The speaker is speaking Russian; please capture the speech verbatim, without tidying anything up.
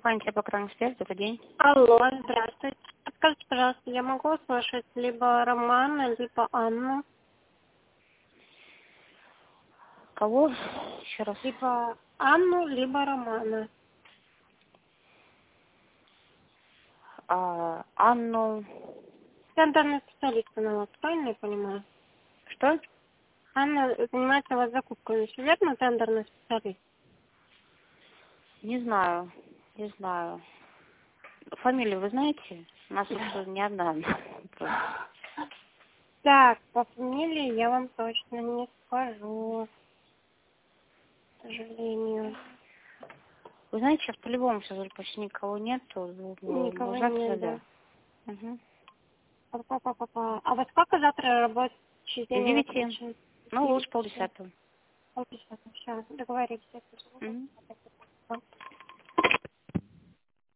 компания «Теплокранэксперт». Добрый день. Алло, здравствуйте. Скажите, пожалуйста, я могу услышать либо Романа, либо Анну? Кого? Еще раз. Либо Анну, либо Романа. А, Анну... Тендерный специалист она у вас, правильно я понимаю? Что? Анна занимается у вас закупками, все верно, тендерный специалист? Не знаю. Не знаю. Фамилию вы знаете? У нас тут не одна. Так, по фамилии я вам точно не скажу, к сожалению. Вы знаете, сейчас по-любому сейчас уже почти никого нету. Никого Завтра, нет, да. да. Угу. Па-па-па-па-па. А во сколько завтра работаете? С девяти. Ну, лучше полдесятого. Полдесятого, все, договорились. Угу.